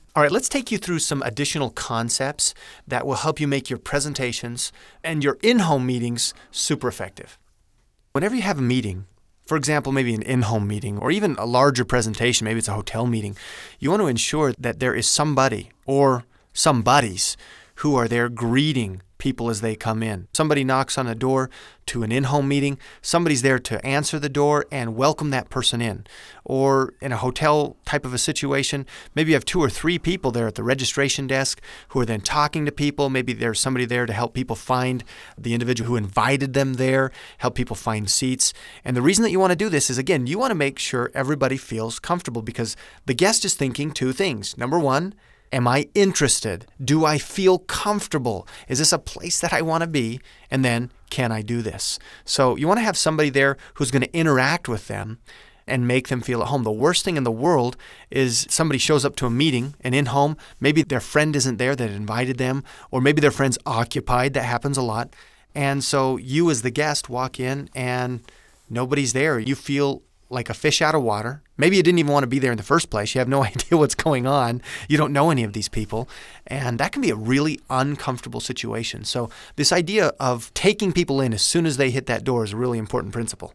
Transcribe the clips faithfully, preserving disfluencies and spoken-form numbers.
All right, let's take you through some additional concepts that will help you make your presentations and your in-home meetings super effective. Whenever you have a meeting, for example, maybe an in-home meeting or even a larger presentation, maybe it's a hotel meeting, you want to ensure that there is somebody or some buddies who are there greeting people as they come in. Somebody knocks on a door to an in-home meeting, somebody's there to answer the door and welcome that person in. Or in a hotel type of a situation, maybe you have two or three people there at the registration desk who are then talking to people. Maybe there's somebody there to help people find the individual who invited them there, help people find seats. And the reason that you want to do this is, again, you want to make sure everybody feels comfortable because the guest is thinking two things. Number one, am I interested? Do I feel comfortable? Is this a place that I want to be? And then, can I do this? So you want to have somebody there who's going to interact with them and make them feel at home. The worst thing in the world is somebody shows up to a meeting and in home, maybe their friend isn't there that invited them, or maybe their friend's occupied. That happens a lot. And so you as the guest walk in and nobody's there. You feel like a fish out of water. Maybe you didn't even want to be there in the first place. You have no idea what's going on. You don't know any of these people. And that can be a really uncomfortable situation. So this idea of taking people in as soon as they hit that door is a really important principle.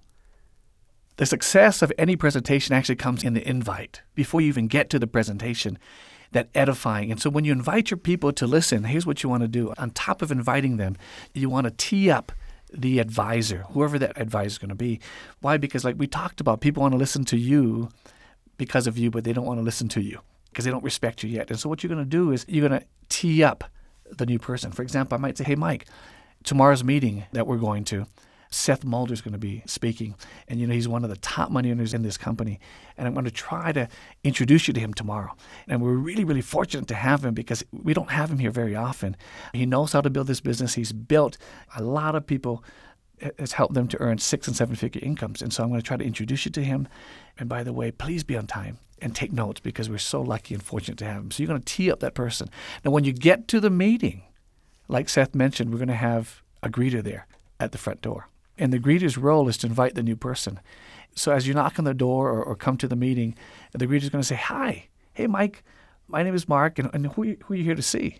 The success of any presentation actually comes in the invite. Before you even get to the presentation, that edifying. And so when you invite your people to listen, here's what you want to do. On top of inviting them, you want to tee up the advisor, whoever that advisor is going to be. Why? Because like we talked about, people want to listen to you because of you, but they don't want to listen to you because they don't respect you yet. And so what you're going to do is you're going to tee up the new person. For example, I might say, hey, Mike, tomorrow's meeting that we're going to, Seth Mulder is going to be speaking. And, you know, he's one of the top money owners in this company. And I'm going to try to introduce you to him tomorrow. And we're really, really fortunate to have him because we don't have him here very often. He knows how to build this business. He's built a lot of people. It's helped them to earn six and seven figure incomes. And so I'm going to try to introduce you to him. And by the way, please be on time and take notes because we're so lucky and fortunate to have him. So you're going to tee up that person. Now, when you get to the meeting, like Seth mentioned, we're going to have a greeter there at the front door. And the greeter's role is to invite the new person. So as you knock on the door or, or come to the meeting, the greeter's going to say, hi, hey, Mike, my name is Mark, and, and who, are you, who are you here to see?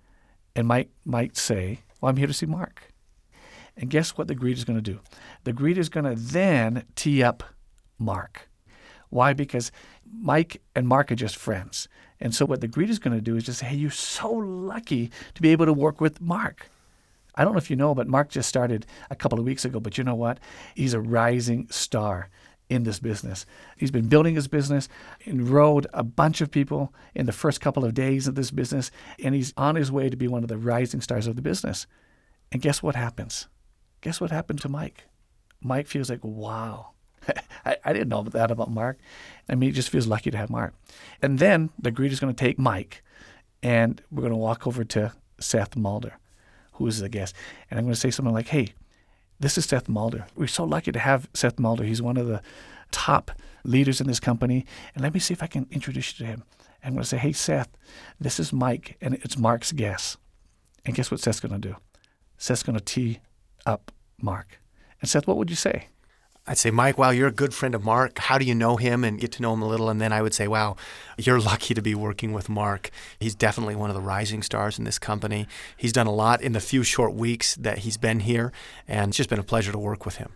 And Mike might say, well, I'm here to see Mark. And guess what the greeter's going to do? The greeter's going to then tee up Mark. Why? Because Mike and Mark are just friends. And so what the greeter's going to do is just say, hey, you're so lucky to be able to work with Mark. I don't know if you know, but Mark just started a couple of weeks ago. But you know what? He's a rising star in this business. He's been building his business, enrolled a bunch of people in the first couple of days of this business, and he's on his way to be one of the rising stars of the business. And guess what happens? Guess what happened to Mike? Mike feels like, wow, I, I didn't know that about Mark. I mean, he just feels lucky to have Mark. And then the greeter's going to take Mike, and we're going to walk over to Seth Mulder, who is the guest. And I'm going to say something like, hey, this is Seth Mulder. We're so lucky to have Seth Mulder. He's one of the top leaders in this company. And let me see if I can introduce you to him. And I'm going to say, hey, Seth, this is Mike, and it's Mark's guest. And guess what Seth's going to do? Seth's going to tee up Mark. And Seth, what would you say? I'd say, Mike, wow, you're a good friend of Mark. How do you know him? And get to know him a little. And then I would say, wow, you're lucky to be working with Mark. He's definitely one of the rising stars in this company. He's done a lot in the few short weeks that he's been here. And it's just been a pleasure to work with him.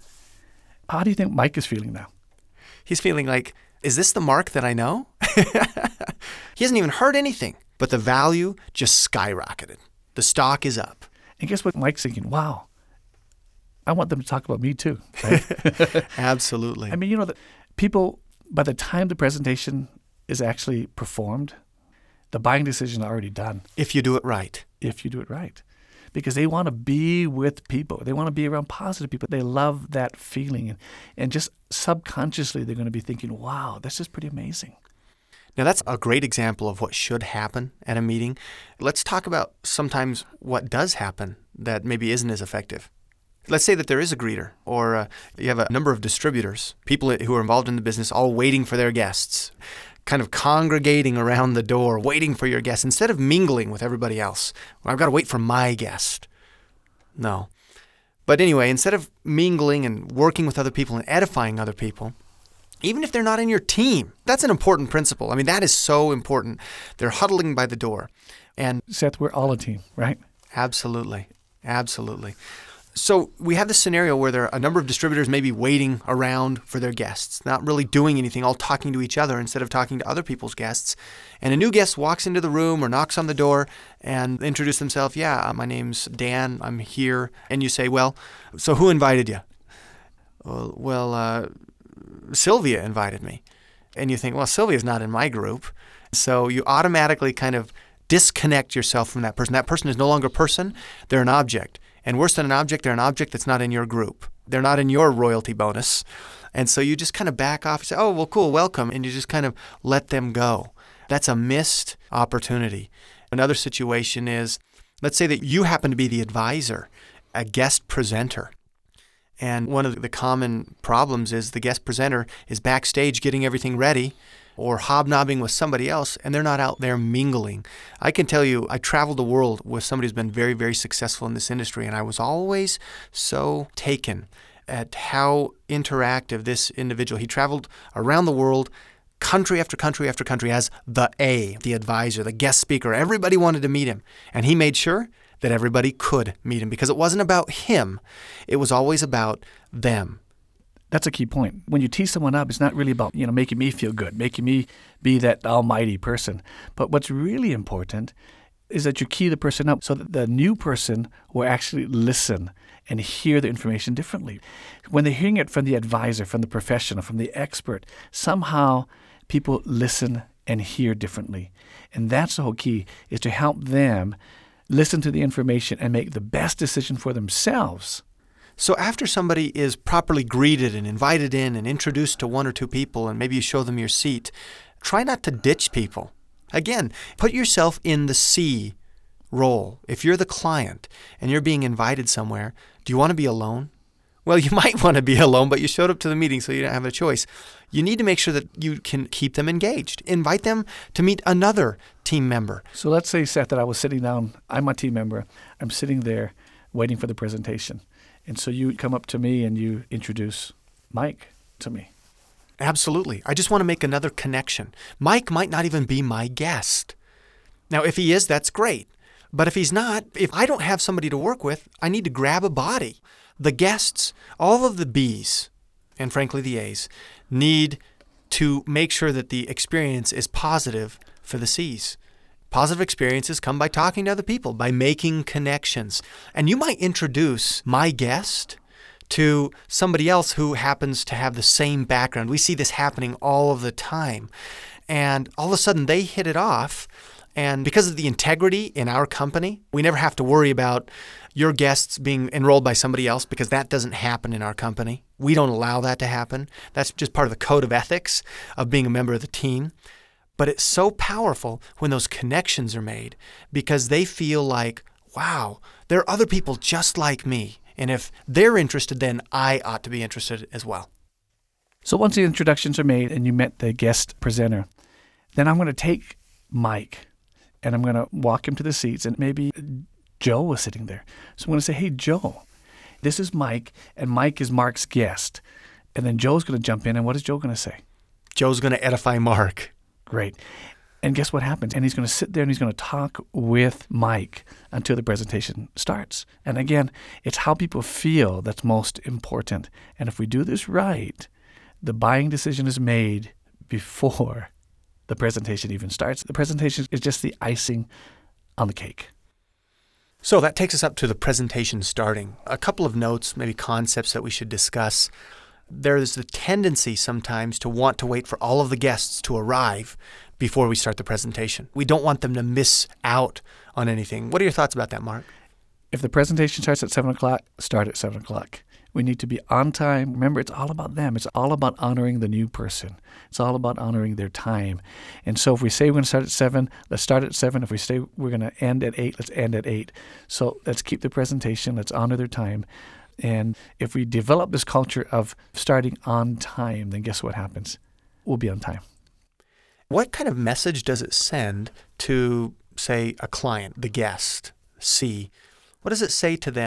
How do you think Mike is feeling now? He's feeling like, is this the Mark that I know? He hasn't even heard anything. But the value just skyrocketed. The stock is up. And guess what Mike's thinking? Wow. I want them to talk about me too. Right? Absolutely. I mean, you know, the people, by the time the presentation is actually performed, the buying decision is already done. If you do it right. If you do it right. Because they want to be with people. They want to be around positive people. They love that feeling. And, and just subconsciously, they're going to be thinking, wow, this is pretty amazing. Now, that's a great example of what should happen at a meeting. Let's talk about sometimes what does happen that maybe isn't as effective. Let's say that there is a greeter, or uh, you have a number of distributors, people who are involved in the business, all waiting for their guests, kind of congregating around the door, waiting for your guests, instead of mingling with everybody else. Well, I've got to wait for my guest. No. But anyway, instead of mingling and working with other people and edifying other people, even if they're not in your team. That's an important principle. I mean, that is so important. They're huddling by the door. And Seth, we're all a team, right? Absolutely. Absolutely. So we have this scenario where there are a number of distributors maybe waiting around for their guests, not really doing anything, all talking to each other instead of talking to other people's guests. And a new guest walks into the room or knocks on the door and introduces themselves. Yeah, my name's Dan. I'm here. And you say, well, so who invited you? Uh, well, uh, Sylvia invited me. And you think, well, Sylvia's not in my group. So you automatically kind of disconnect yourself from that person. That person is no longer a person. They're an object. And worse than an object, they're an object that's not in your group. They're not in your royalty bonus. And so you just kind of back off and say, oh, well, cool, welcome. And you just kind of let them go. That's a missed opportunity. Another situation is, let's say that you happen to be the advisor, a guest presenter. And one of the common problems is the guest presenter is backstage getting everything ready or hobnobbing with somebody else, and they're not out there mingling. I can tell you, I traveled the world with somebody who's been very, very successful in this industry, and I was always so taken at how interactive this individual, he traveled around the world, country after country after country as the A, the advisor, the guest speaker. Everybody wanted to meet him, and he made sure that everybody could meet him because it wasn't about him. It was always about them. That's a key point. When you tease someone up, it's not really about, you know, making me feel good, making me be that almighty person. But what's really important is that you key the person up so that the new person will actually listen and hear the information differently. When they're hearing it from the advisor, from the professional, from the expert, somehow people listen and hear differently. And that's the whole key, is to help them listen to the information and make the best decision for themselves. So after somebody is properly greeted and invited in and introduced to one or two people, and maybe you show them your seat, try not to ditch people. Again, put yourself in the C role. If you're the client and you're being invited somewhere, do you want to be alone? Well, you might want to be alone, but you showed up to the meeting, so you don't have a choice. You need to make sure that you can keep them engaged. Invite them to meet another team member. So let's say, Seth, that I was sitting down. I'm a team member. I'm sitting there waiting for the presentation. And so you come up to me and you introduce Mike to me. Absolutely. I just want to make another connection. Mike might not even be my guest. Now, if he is, that's great. But if he's not, if I don't have somebody to work with, I need to grab a body. The guests, all of the B's, and frankly the A's, need to make sure that the experience is positive for the C's. Positive experiences come by talking to other people, by making connections. And you might introduce my guest to somebody else who happens to have the same background. We see this happening all of the time. And all of a sudden they hit it off. And because of the integrity in our company, we never have to worry about your guests being enrolled by somebody else because that doesn't happen in our company. We don't allow that to happen. That's just part of the code of ethics of being a member of the team. But it's so powerful when those connections are made because they feel like, wow, there are other people just like me. And if they're interested, then I ought to be interested as well. So once the introductions are made and you met the guest presenter, then I'm going to take Mike and I'm going to walk him to the seats. And maybe Joe was sitting there. So I'm going to say, hey, Joe, this is Mike, and Mike is Mark's guest. And then Joe's going to jump in. And what is Joe going to say? Joe's going to edify Mark. Great. And guess what happens? And he's going to sit there and he's going to talk with Mike until the presentation starts. And again, it's how people feel that's most important. And if we do this right, the buying decision is made before the presentation even starts. The presentation is just the icing on the cake. So that takes us up to the presentation starting. A couple of notes, maybe concepts that we should discuss. There's the tendency sometimes to want to wait for all of the guests to arrive before we start the presentation. We don't want them to miss out on anything. What are your thoughts about that, Mark? If the presentation starts at seven o'clock, start at seven o'clock. We need to be on time. Remember, it's all about them. It's all about honoring the new person. It's all about honoring their time. And so if we say we're going to start at seven, let's start at seven. If we say we're going to end at eight, let's end at eight. So let's keep the presentation. Let's honor their time. And if we develop this culture of starting on time, then guess what happens? We'll be on time. What kind of message does it send to, say, a client, the guest, C? What does it say to them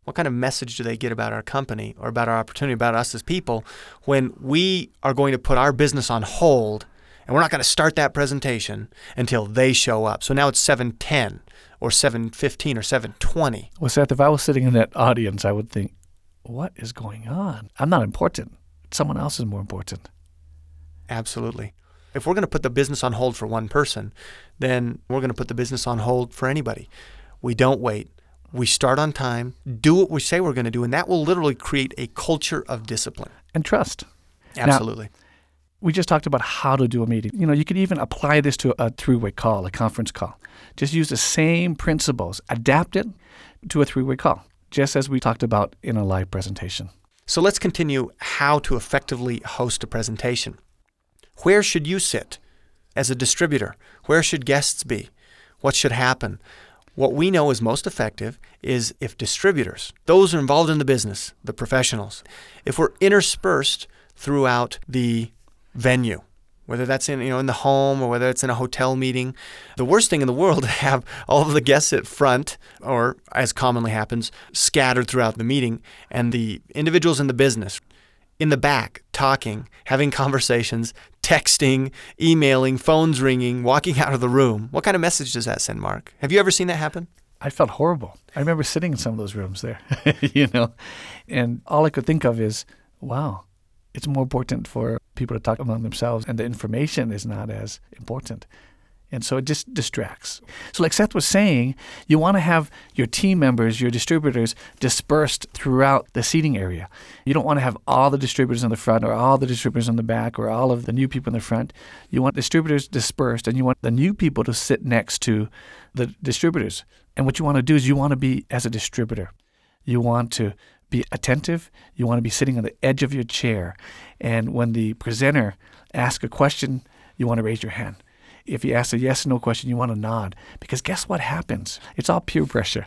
What kind of message do they get about our company or about our opportunity, about us as people, when we are going to put our business on hold and we're not going to start that presentation until they show up? So now it's seven ten or seven fifteen or seven twenty. Well, Seth, if I was sitting in that audience, I would think, what is going on? I'm not important. Someone else is more important. Absolutely. If we're going to put the business on hold for one person, then we're going to put the business on hold for anybody. We don't wait. We start on time, do what we say we're going to do, and that will literally create a culture of discipline. And trust. Absolutely. Now, we just talked about how to do a meeting. You know, you could even apply this to a three-way call, a conference call. Just use the same principles, adapt it to a three-way call, just as we talked about in a live presentation. So let's continue how to effectively host a presentation. Where should you sit as a distributor? Where should guests be? What should happen? What we know is most effective is if distributors, those who are involved in the business, the professionals, if we're interspersed throughout the venue, whether that's in, you know, in the home or whether it's in a hotel meeting. The worst thing in the world to have all of the guests at front, or as commonly happens, scattered throughout the meeting, and the individuals in the business in the back talking, having conversations, texting, emailing, phones ringing, walking out of the room. What kind of message does that send, Mark? Have you ever seen that happen? I felt horrible. I remember sitting in some of those rooms there, you know, and all I could think of is, wow, it's more important for people to talk among themselves, and the information is not as important. And so it just distracts. So like Seth was saying, you want to have your team members, your distributors, dispersed throughout the seating area. You don't want to have all the distributors in the front or all the distributors in the back or all of the new people in the front. You want distributors dispersed, and you want the new people to sit next to the distributors. And what you want to do is you want to be as a distributor. You want to be attentive. You want to be sitting on the edge of your chair. And when the presenter asks a question, you want to raise your hand. If he asks a yes or no question, you want to nod. Because guess what happens? It's all peer pressure.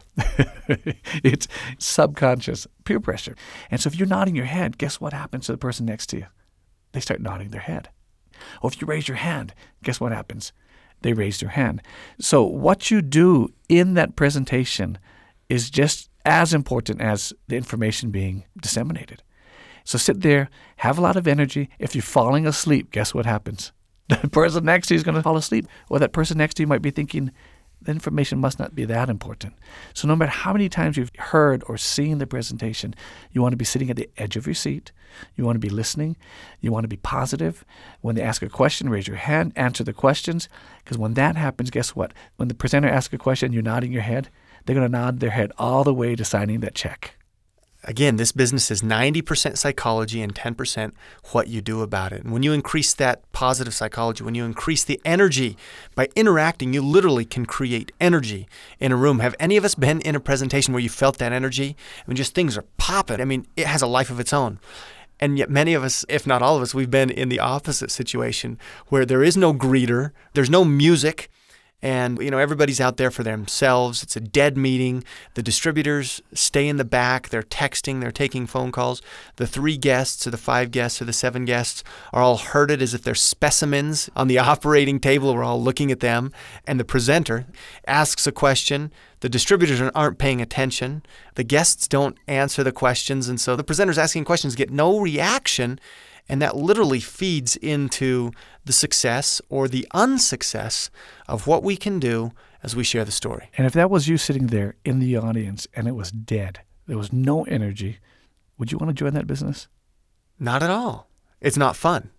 It's subconscious peer pressure. And so if you're nodding your head, guess what happens to the person next to you? They start nodding their head. Or if you raise your hand, guess what happens? They raise their hand. So what you do in that presentation is just as important as the information being disseminated. So sit there, have a lot of energy. If you're falling asleep, guess what happens? The person next to you is going to fall asleep. Or that person next to you might be thinking, the information must not be that important. So no matter how many times you've heard or seen the presentation, you want to be sitting at the edge of your seat. You want to be listening. You want to be positive. When they ask a question, raise your hand, answer the questions. Because when that happens, guess what? When the presenter asks a question, you're nodding your head, they're going to nod their head all the way to signing that check. Again, this business is ninety percent psychology and ten percent what you do about it. And when you increase that positive psychology, when you increase the energy by interacting, you literally can create energy in a room. Have any of us been in a presentation where you felt that energy? I mean, just things are popping. I mean, it has a life of its own. And yet many of us, if not all of us, we've been in the opposite situation where there is no greeter, there's no music, and, you know, everybody's out there for themselves. It's a dead meeting. The distributors stay in the back. They're texting. They're taking phone calls. The three guests or the five guests or the seven guests are all herded as if they're specimens on the operating table. We're all looking at them. And the presenter asks a question. The distributors aren't paying attention. The guests don't answer the questions. And so the presenters asking questions get no reaction. And that literally feeds into the success or the unsuccess of what we can do as we share the story. And if that was you sitting there in the audience and it was dead, there was no energy, would you want to join that business? Not at all. It's not fun.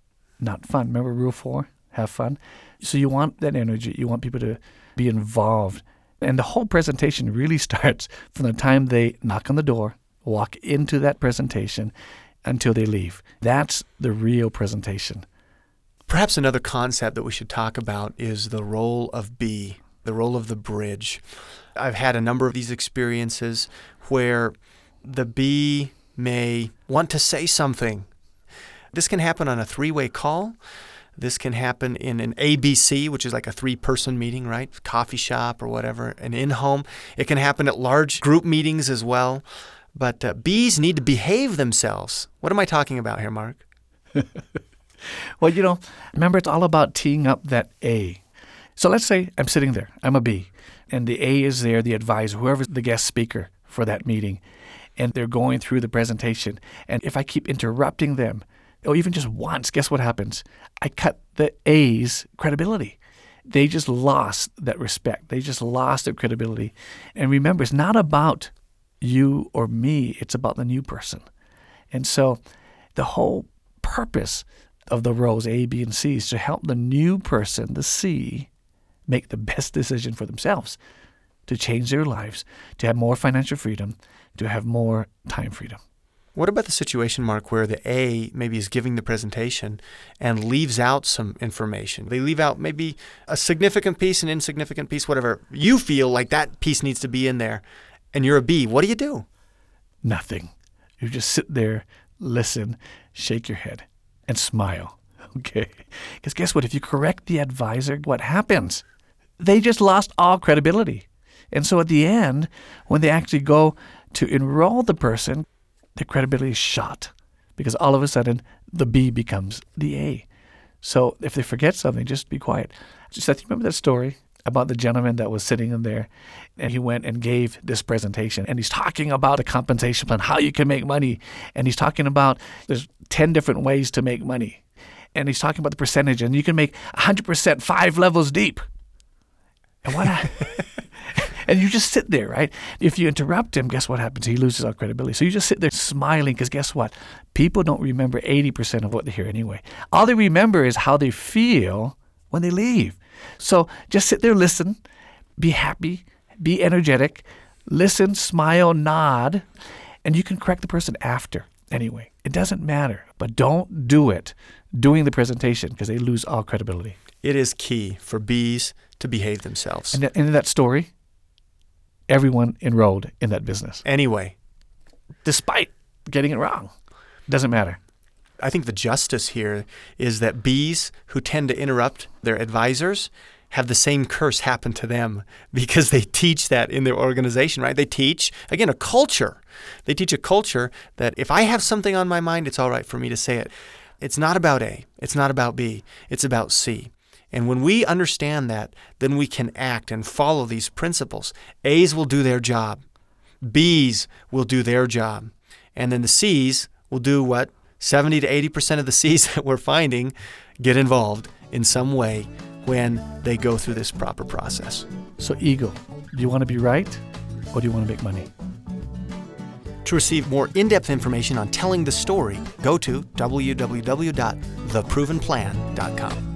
Not fun. Remember rule four? Have fun. So you want that energy. You want people to be involved. And the whole presentation really starts from the time they knock on the door, walk into that presentation, until they leave. That's the real presentation. Perhaps another concept that we should talk about is the role of B, the role of the bridge. I've had a number of these experiences where the B may want to say something. This can happen on a three-way call. This can happen in an A B C, which is like a three-person meeting, right? Coffee shop or whatever, an in-home. It can happen at large group meetings as well. But uh, bees need to behave themselves. What am I talking about here, Mark? Well, you know, remember it's all about teeing up that A. So let's say I'm sitting there. I'm a B. And the A is there, the advisor, whoever's the guest speaker for that meeting, and they're going through the presentation. And if I keep interrupting them, or even just once, guess what happens? I cut the A's credibility. They just lost that respect. They just lost their credibility. And remember, it's not about you or me. It's about the new person. And so the whole purpose of the roles A, B, and C is to help the new person, the C, make the best decision for themselves, to change their lives, to have more financial freedom, to have more time freedom. What about the situation, Mark, where the A maybe is giving the presentation and leaves out some information? They leave out maybe a significant piece, an insignificant piece, whatever. You feel like that piece needs to be in there, and you're a B. What do you do? Nothing. You just sit there, listen, shake your head, and smile. Okay? Because guess what? If you correct the advisor, what happens? They just lost all credibility. And so at the end, when they actually go to enroll the person, the credibility is shot, because all of a sudden the B becomes the A. So if they forget something, just be quiet. Just I remember that story about the gentleman that was sitting in there, and he went and gave this presentation, and he's talking about a compensation plan, how you can make money, and he's talking about there's ten different ways to make money, and he's talking about the percentage, and you can make one hundred percent five levels deep. And what I... And you just sit there, right? If you interrupt him, guess what happens? He loses all credibility. So you just sit there smiling, because guess what? People don't remember eighty percent of what they hear anyway. All they remember is how they feel when they leave. So just sit there, listen, be happy, be energetic, listen, smile, nod, and you can correct the person after anyway. It doesn't matter, but don't do it doing the presentation, because they lose all credibility. It is key for B's to behave themselves. And in that story, everyone enrolled in that business. Anyway. Despite getting it wrong. Doesn't matter. I think the justice here is that B's who tend to interrupt their advisors have the same curse happen to them, because they teach that in their organization, right? They teach, again, a culture. They teach a culture that if I have something on my mind, it's all right for me to say it. It's not about A. It's not about B. It's about C. And when we understand that, then we can act and follow these principles. A's will do their job. B's will do their job. And then the C's will do what seventy to eighty percent of the C's that we're finding get involved in some way when they go through this proper process. So ego, do you want to be right, or do you want to make money? To receive more in-depth information on telling the story, go to w w w dot the proven plan dot com.